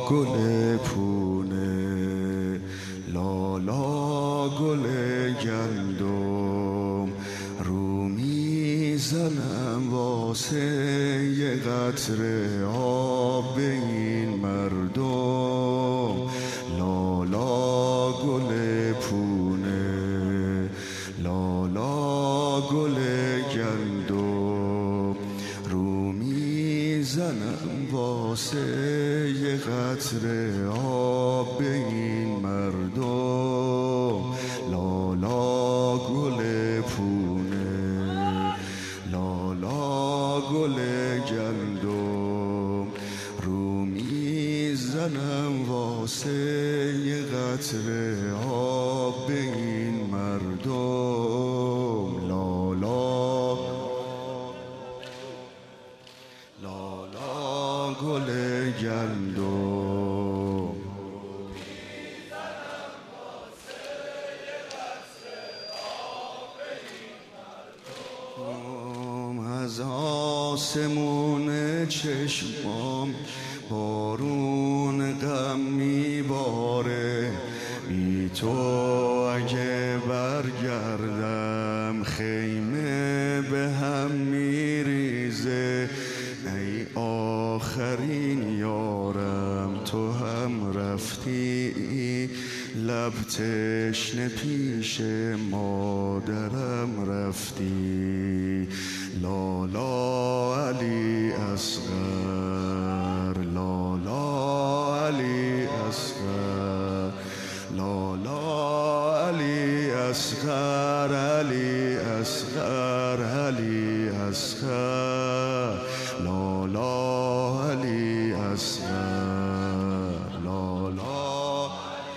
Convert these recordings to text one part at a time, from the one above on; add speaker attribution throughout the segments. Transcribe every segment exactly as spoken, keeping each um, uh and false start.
Speaker 1: گل پونه، لالا گل گندم، رو میزنم واسه یه قطره آب به این مردم. لالا گل پونه، لالا گل گندم، رو میزنم واسه یه قطره آب به این مردم. لالا گل پونه، لالا گل گندم، رو میزنم واسه یه قطره آب به این مردم. لالا لالا گل گندم، از آسمون چشمام بارون غم میباره. بی تو اگه برگردم خیمه به هم میریزه. ای آخرین یارم تو هم رفتی، لب تشنه پیش مادرم رفتی. لالا علی اصغر، لالا علی اصغر، لالا علی اصغر، علی اصغر، علی اصغر، لالا علی اصغر، لالا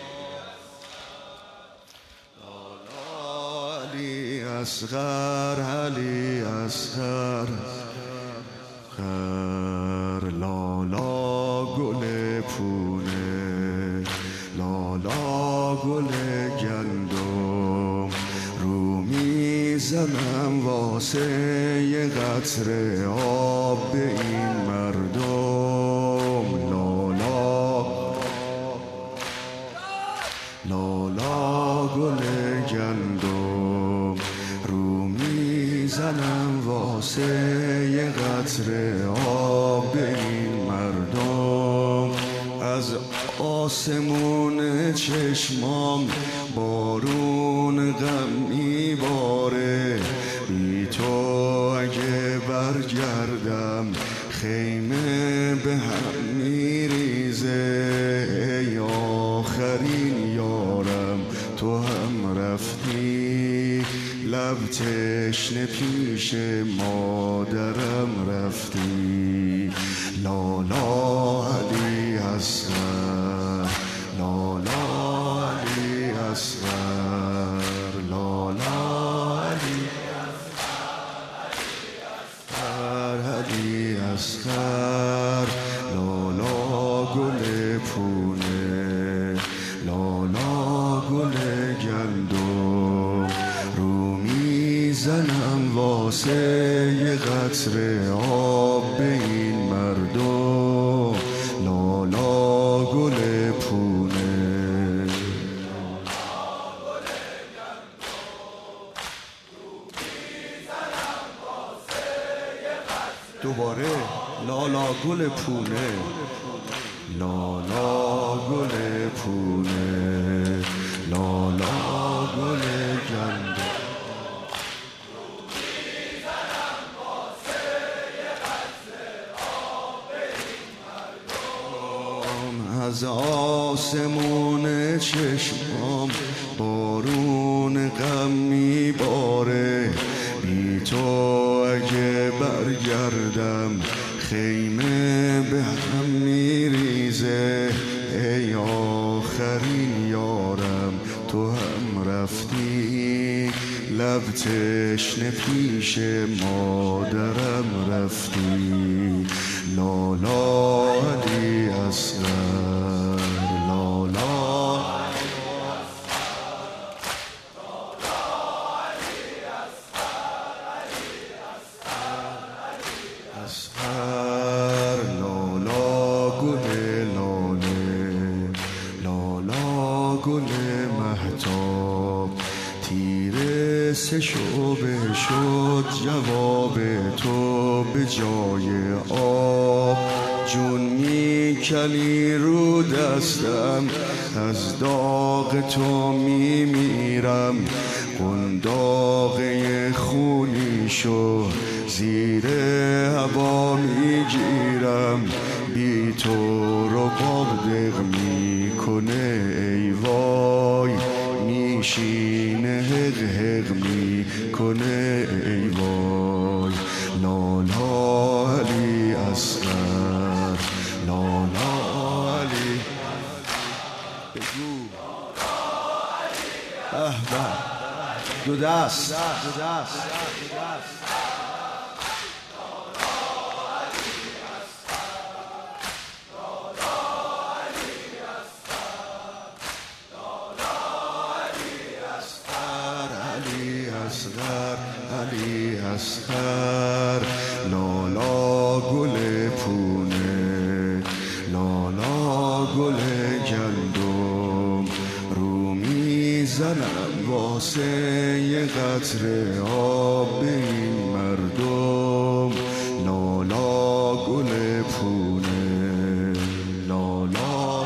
Speaker 1: علی اصغر، علی اصغر، لالا گل پونه، لالا گل گندم، رو میزنم واسه یه قطره آب به این مردم. لالا لالا گل گندم، رو میزنم واسه یه قطره آب به این مردم. از آسمون چشمام بارون غم میباره. بی تو اگه برگردم خیمه به هم میریزه. ای آخرین یارم تو هم رفتی، لب تشنه پیش مادرم رفتی. لالا علی اصغر، لالا علی اصغر، لالا علی اصغر، علی اصغر، لالا گل پونه، لالا گل گندم، رو میزنم واسه یه قطره آب به این مردم. لالا گل پونه، دوباره لالا گل پونه، لالا گل پونه، لالا گل گندم، از آسمون چشمام بارون غم میباره. بی تو اگه برگردم خیمه به هم میریزه. ای آخرین یارم تو هم رفتی، لب تشنه پیش مادرم رفتی. لالا علی اصغر، لالا اصغر، لالا گل لاله، سه شعبه شد جواب تو به جای آب. جون میکنی رو دستم از داغ تو میمیرم. قنداقه خونی شو زیر هوا میگیرم. بی تو رو بابدق میکنه ای وای. میشینه حق حق میکنه ای وای. لالا علی اصغر، لالا علی بگو به به. دو دست دو دست اصغر، علی اصغر. لالا گل پونه، لالا گل گندم. رو میزنم واسه یه قطره آب به این مردم. لالا گل پونه، لالا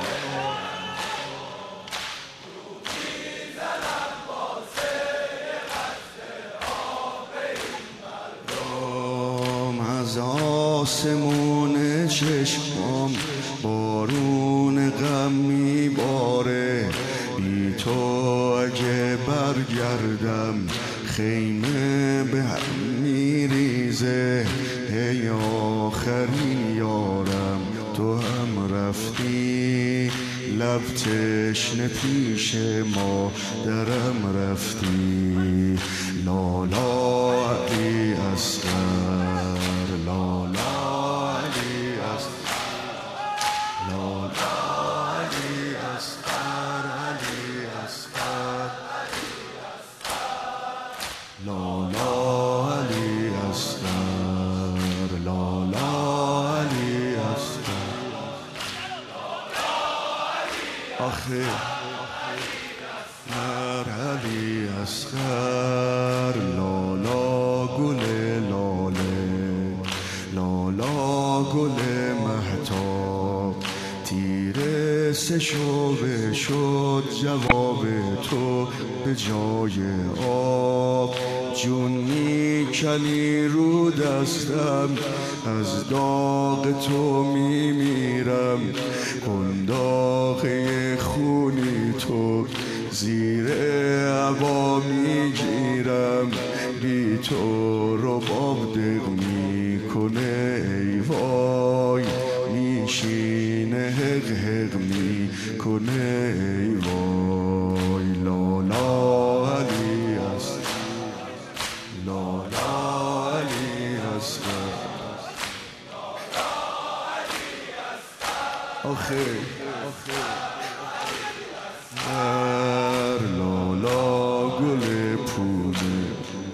Speaker 1: از آسمون چشمام بارون غم میباره. بی تو اگه برگردم خیمه به هم میریزه. ای آخرین یارم تو هم رفتی، لب تشنه پیش ما درم رفتی. لالا علی اصغر، لالا علی اصغر، لالا علی اصغر، علی اصغر، لالا علی اصغر، لالا علی اصغر. آخه مر علی اصغر. لالا گل لاله، لالا گل مهتاب. تیر سه شعبه شد جواب تو به جای آب. جون میکنی رو دستم از داغ تو میمیرم. قنداقه خونی تو زیر هوا میگیرم. بی تو رو بابدق میکنه ای وای. میشینه حق حق میکنه ای وای. لالا علی اصغر، لالا علی اصغر. آخه لالا گل پونه،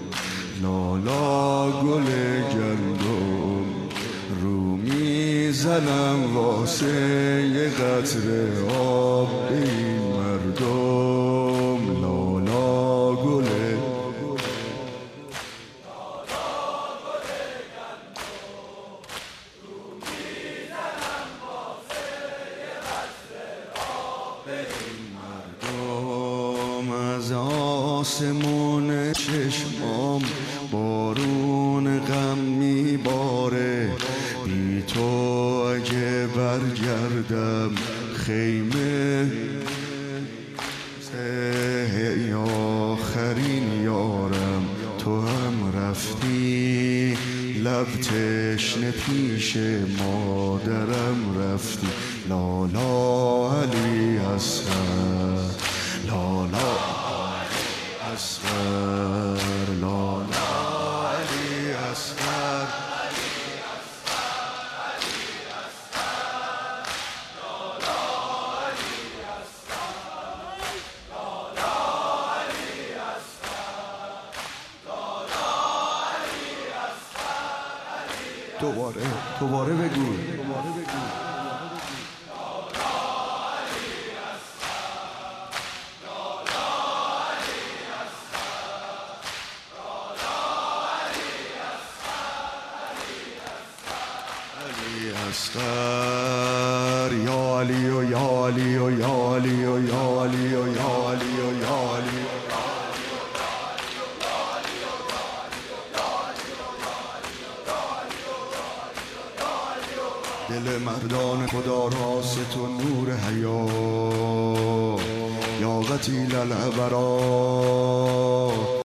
Speaker 1: لالا گل گندم. رو میزنم واسه یه قطره آب به این مردم. لالا گل از آسمون چشمام بارون غم میباره. بی تو اگه برگردم خیمه ای آخرین یارم تو هم رفتی. لب تشنه پیش مادرم رفتی. لالا علی اصغر، لالا اصغر، لالا علی اصغر. دوباره دوباره بگو، دوباره بگو. اسقر یا علی و یا علی و یا علی و یا علی و یا علی و یا علی دل مردان خدا راست و نور حیا یا قتیل العبرا